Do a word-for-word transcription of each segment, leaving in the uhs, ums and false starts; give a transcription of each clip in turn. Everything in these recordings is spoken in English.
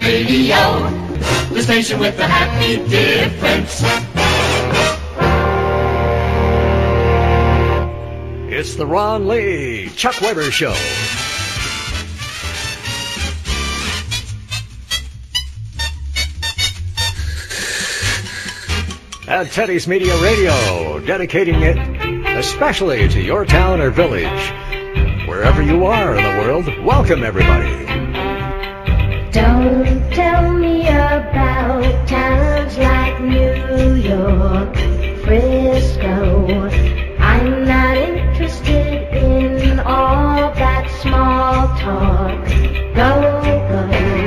Radio, the station with the happy difference. It's the Ron Lee, Chuck Weber Show. At Teddy's Media Radio, dedicating it especially to your town or village. Wherever you are in the world, welcome everybody. Don't tell me about towns like New York, Frisco. I'm not interested in all that small talk. Go, go.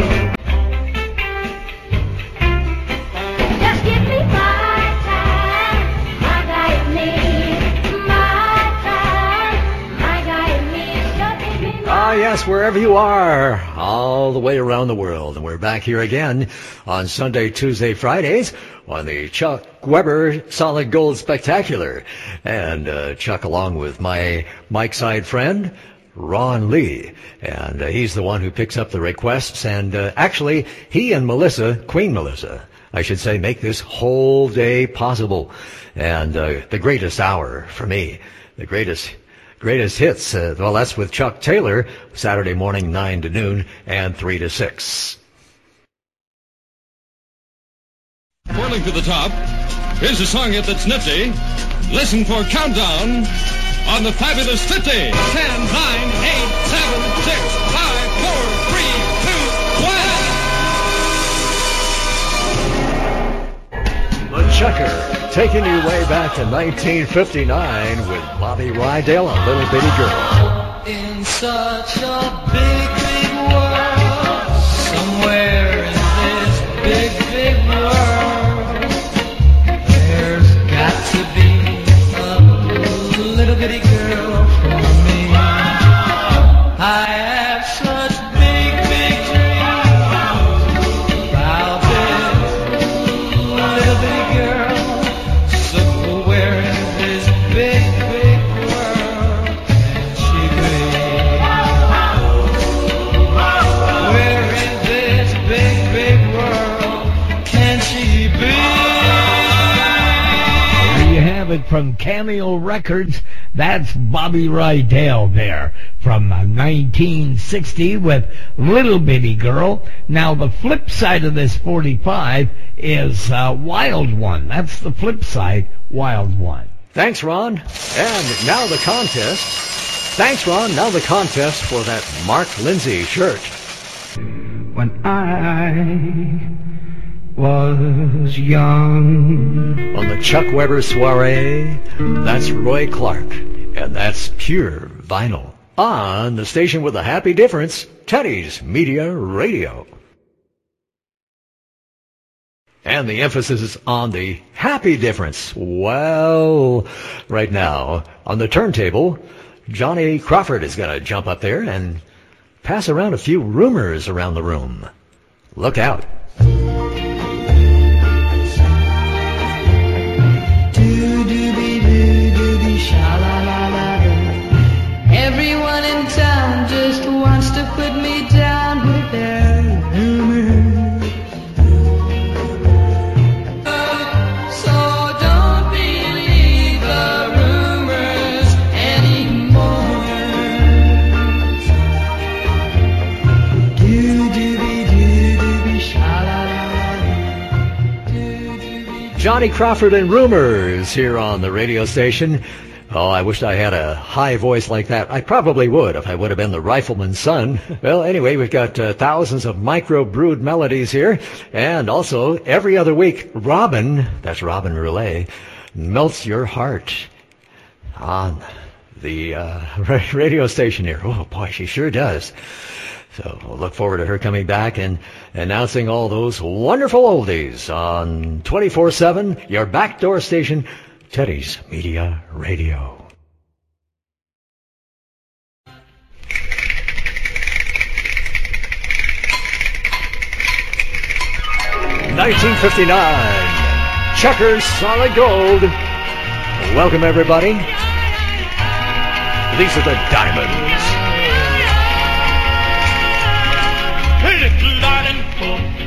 Just give me my time, my guy and me. My time, my guy and me. So give me my Ah, yes, wherever you are, all the way around the world. And we're back here again on Sunday, Tuesday, Fridays on the Chuck Weber Solid Gold Spectacular. And uh, Chuck along with my Mike side friend, Ron Lee. And uh, he's the one who picks up the requests. And uh, actually, he and Melissa, Queen Melissa, I should say, make this whole day possible. And uh, the greatest hour for me, the greatest greatest hits. Uh, well, that's with Chuck Taylor, Saturday morning, nine to noon and three to six. Whirling to the top, here's a song hit that's nifty. Listen for Countdown on the Fabulous fifty. ten, nine, eight, seven, six, five, four, three, two, one. The Chucker, taking you way back to nineteen fifty-nine with Bobby Rydell, A Little Bitty Girl. In such a big, big world, somewhere in this big, big world, there's got to be a little bitty girl for me. I have such big, big dreams about this little bitty girl. So where in this big, big world can she be? Where in this big, big world can she be? There you have it from Cameo Records. That's Bobby Rydell there from uh, nineteen sixty with Little Bitty Girl. Now, the flip side of this forty-five is uh, Wild One. That's the flip side, Wild One. Thanks, Ron. And now the contest. Thanks, Ron. Now the contest for that Mark Lindsay shirt. When I was young. On the Chuck Weber Soiree, that's Roy Clark. And that's Pure Vinyl. On the station with a happy difference, Teddy's Media Radio. And the emphasis is on the happy difference. Well, right now, on the turntable, Johnny Crawford is going to jump up there and pass around a few rumors around the room. Look out. Everyone in town just wants to put me down with their rumors. So don't believe the rumors anymore. Johnny Crawford and Rumors here on the radio station. Oh, I wish I had a high voice like that. I probably would if I would have been the rifleman's son. Well, anyway, we've got uh, thousands of micro-brewed melodies here. And also, every other week, Robin, that's Robin Roulet, melts your heart on the uh, radio station here. Oh, boy, she sure does. So we'll look forward to her coming back and announcing all those wonderful oldies on twenty-four seven, your backdoor station, Teddy's Media Radio. nineteen fifty-nine, Checkers Solid Gold. Welcome, everybody. These are the Diamonds. Hey, little darling,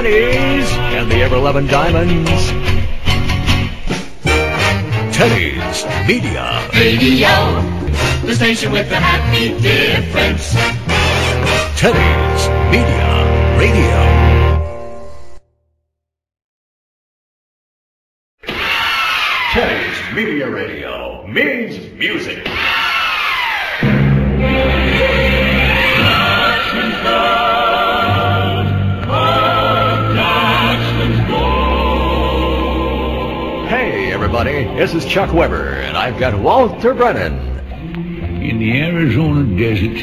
Teddy's and the Ever Loving Diamonds. Teddy's Media. Radio, the station with the happy difference. Teddy's Media Radio. Teddy's Media Radio means music. Hey everybody, this is Chuck Weber, and I've got Walter Brennan. In the Arizona desert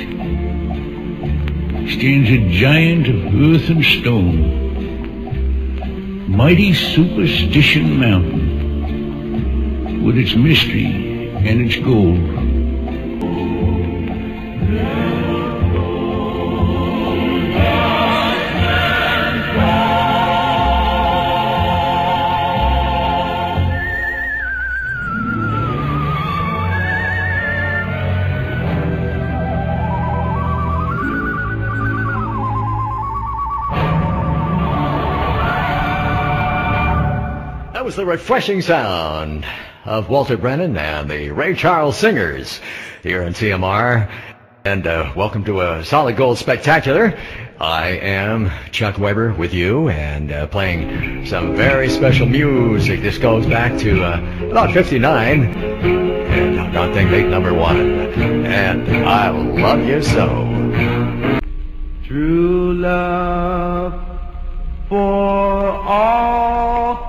stands a giant of earth and stone, mighty Superstition Mountain, with its mystery and its gold. That was the refreshing sound of Walter Brennan and the Ray Charles Singers here in T M R. And uh, welcome to a Solid Gold Spectacular. I am Chuck Weber with you and uh, playing some very special music. This goes back to uh, about fifty-nine. And I don't think made number one. And I love you so. True love for all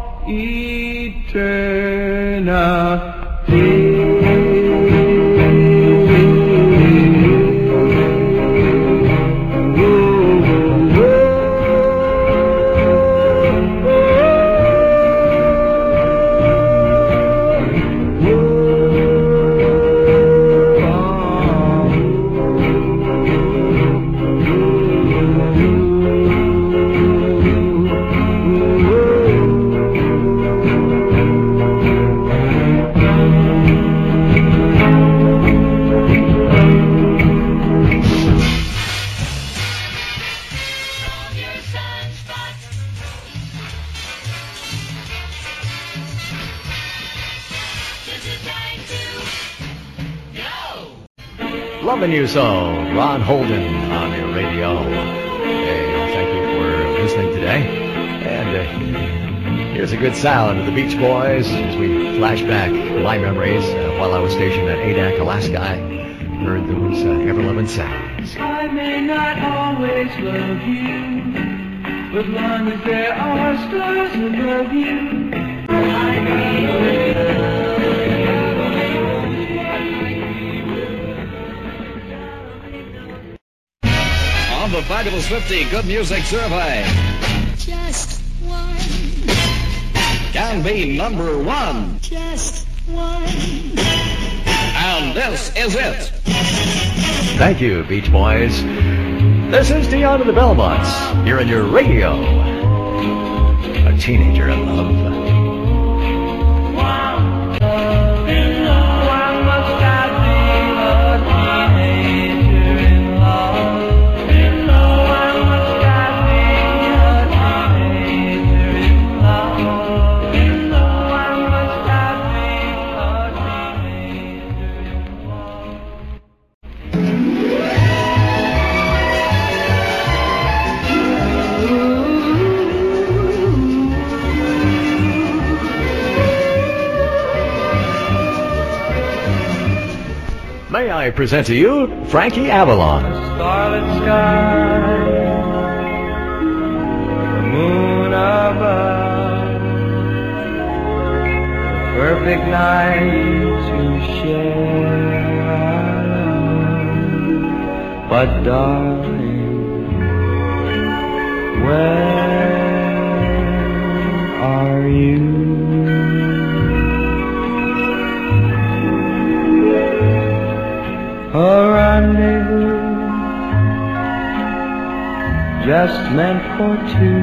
Loving You So, Ron Holden on your radio. Hey, thank you for listening today. And uh, here's a good sound of the Beach Boys as we flash back my memories uh, while I was stationed at Adak, Alaska. I heard those uh, ever-loving sounds. I may not always love you, but long as there are stars above you, I may On the Fabulous fifty Good Music Survey, Just one, can be number one. just one. And this is it. Thank you, Beach Boys. This is Dion of the Belmonts. You're in your radio. A teenager in love. May I present to you Frankie Avalon. starlit sky, the moon above, the perfect night to share our love. But darling, where are you? A rendezvous just meant for two,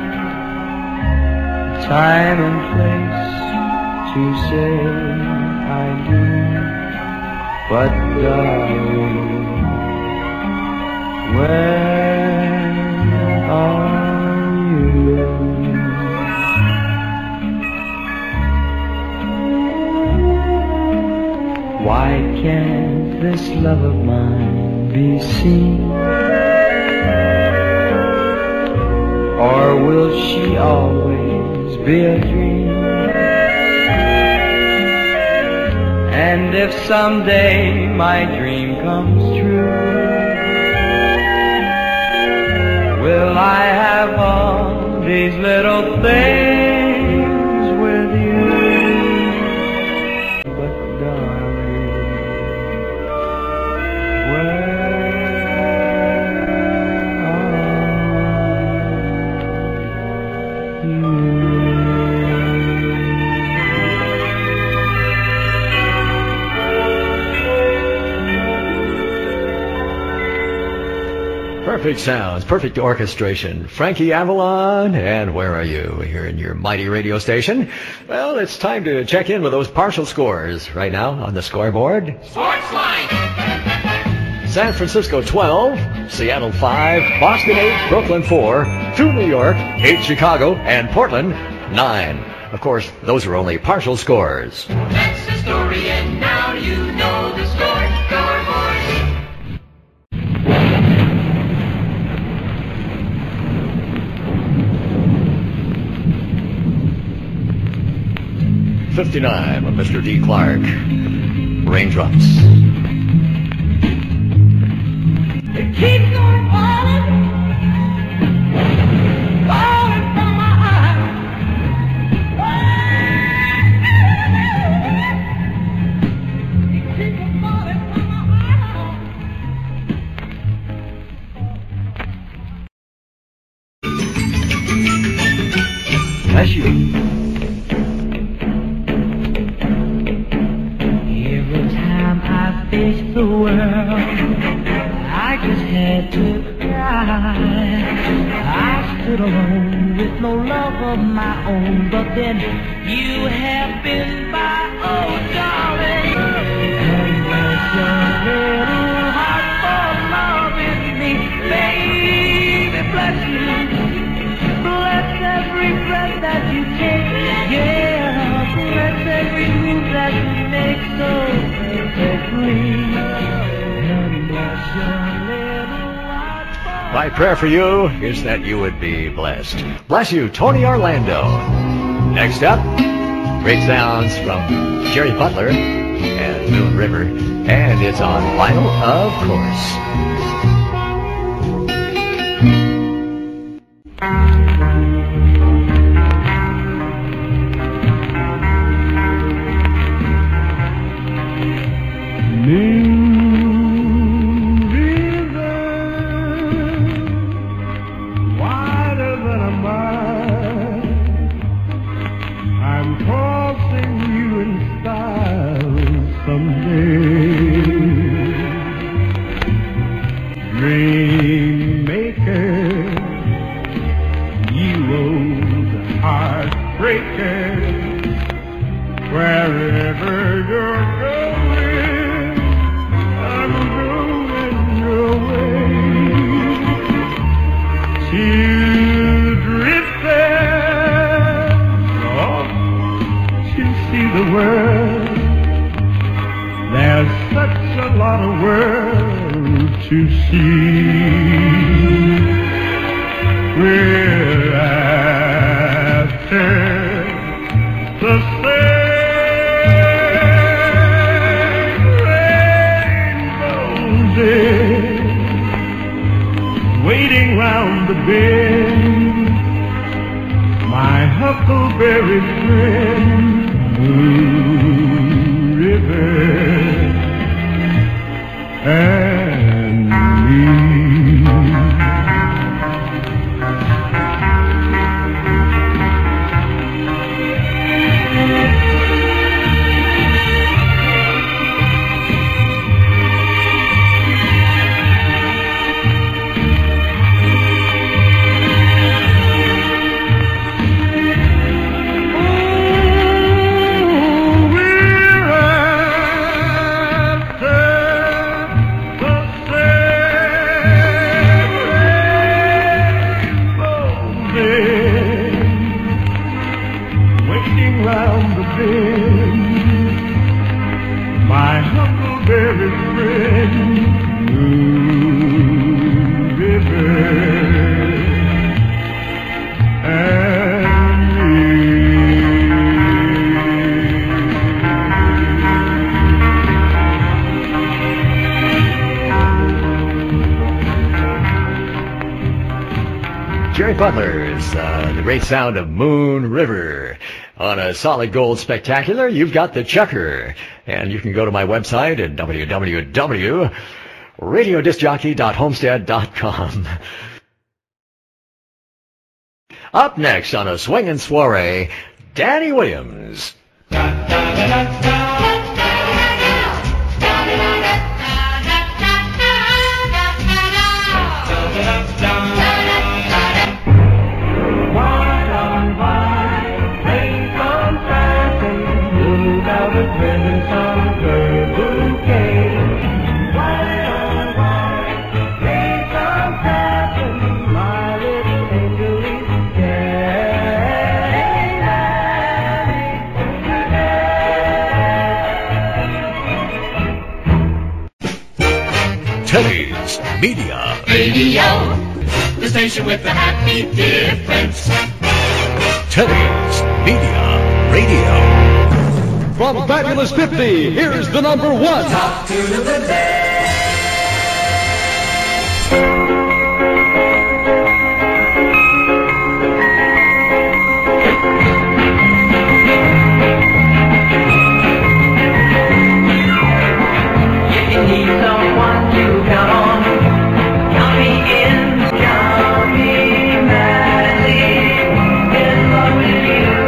time and place to say I do. But darling, where are you? Why can't this love of mine be seen? Or will she always be a dream? And if someday my dream comes true, will I have all these little things with you? But darling, where are you? Perfect sounds, perfect orchestration. Frankie Avalon, and Where Are You? Here in your mighty radio station. Well, it's time to check in with those partial scores right now on the scoreboard. Sportsline! San Francisco twelve, Seattle five, Boston eight, Brooklyn four, two New York, eight Chicago, and Portland nine. Of course, those are only partial scores. That's the story, and now you know the score. Scoreboard! fifty-nine with Mister D. Clark. Raindrops. It keeps on falling, falling from my eyes. It keeps on falling from my eyes. Bless you. Every time I face the world, I just had to cry. I stood alone with no love of my own, but then you have been my oh darling. Unless your little heart for loving me, baby, bless you. Bless every breath that you take, yeah. Bless every move that you make so perfectly. Bless your little heart for My prayer for you is that you would be blessed. Bless you, Tony Orlando. Next up, great sounds from Jerry Butler and Moon River, and it's on vinyl, of course. Moon River, wider than a mile. I'm crossing you in style someday. Dreammaker, you old heartbreaker, wherever you're going, I'm going your way. To drifted off to see the world. There's such a lot of world to see. We're after the same rainbows waiting round the bend. My huckleberry friend, Moon River, and me. Frank Butler's uh, the great sound of Moon River. On a Solid Gold Spectacular, you've got the Chucker. And you can go to my website at w w w dot radio disc jockey dot homestead dot com. Up next on a swingin' soiree, Danny Williams. Teddy's Media. Radio, the station with the happy difference. Teddy's Media Radio. From Fabulous fifty, here's the number one. Top tune of the day. If you need someone to count on, count me in, count me madly in love with you.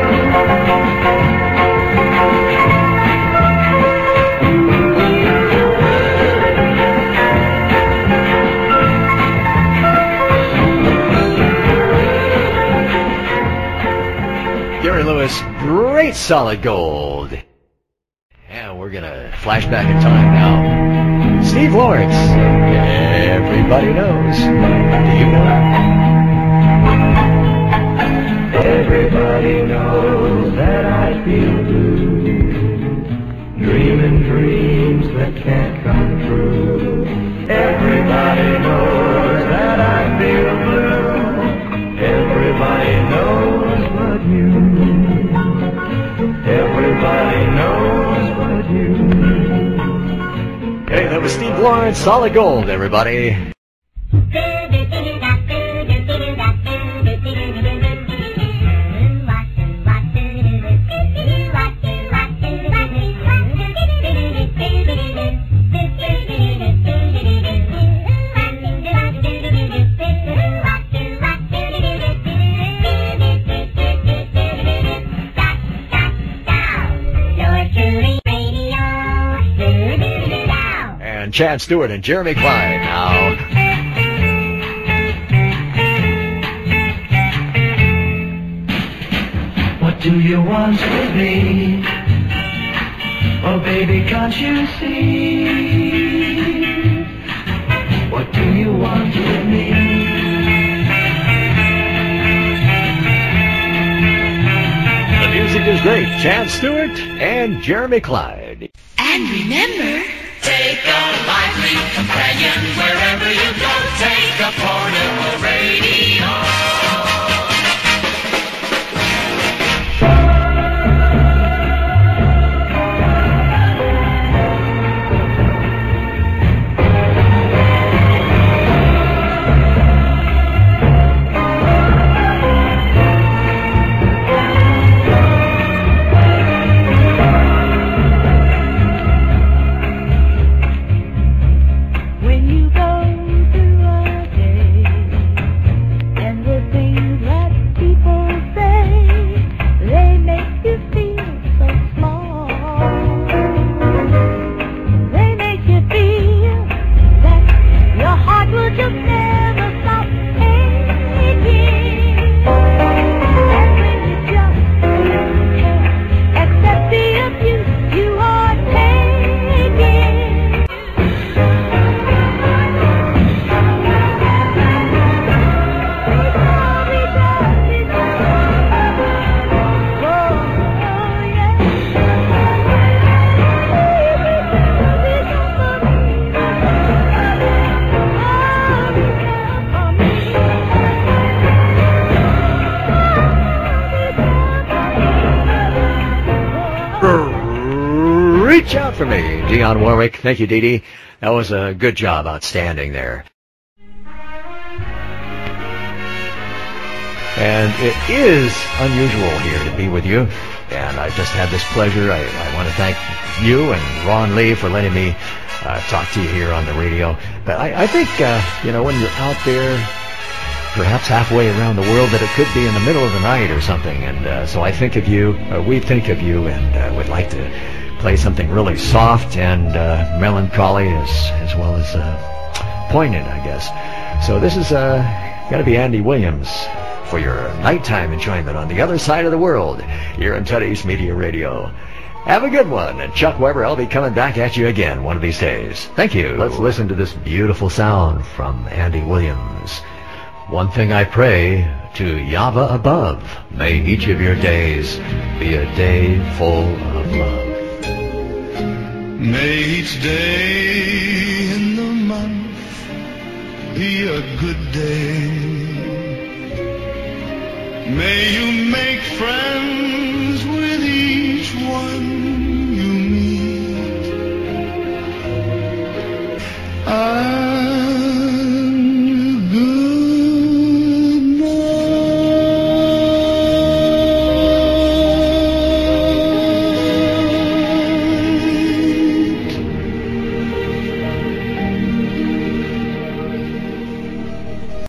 Gary Lewis, great Solid Gold. And we're going to flash back in time now. Steve Lawrence. Everybody knows. Do you know? Everybody knows that I feel blue, dreaming dreams that can't come true. Everybody knows that I feel blue. Everybody knows but you. Everybody knows but you. Hey, that was Steve Lawrence, Solid Gold, everybody. And Chad Stewart and Jeremy Clyde now. What do you want with me? Oh, baby, can't you see? What do you want with me? The music is great. Chad Stewart and Jeremy Clyde. And remember, Take a lively companion wherever you go. Take a portable radio. When you go through a day and the things that people say, they make you feel so small. They make you feel that your heart will just never stop aching. And when you just can't accept the abuse you are taking. Reach out for me, Dionne Warwick. Thank you, Dee Dee. That was a good job, outstanding there. And it is unusual here to be with you. And I just had this pleasure. I, I want to thank you and Ron Lee for letting me uh, talk to you here on the radio. But I, I think, uh, you know, when you're out there, perhaps halfway around the world, that it could be in the middle of the night or something. And uh, so I think of you, uh, we think of you, and uh, would like to play something really soft and uh, melancholy as, as well as uh, poignant, I guess. So this is uh, got to be Andy Williams for your nighttime enjoyment on the other side of the world here on Teddy's Media Radio. Have a good one. And Chuck Weber, I'll be coming back at you again one of these days. Thank you. Let's listen to this beautiful sound from Andy Williams. One thing I pray to Yahweh above, may each of your days be a day full of love. May each day in the month be a good day. May you make friends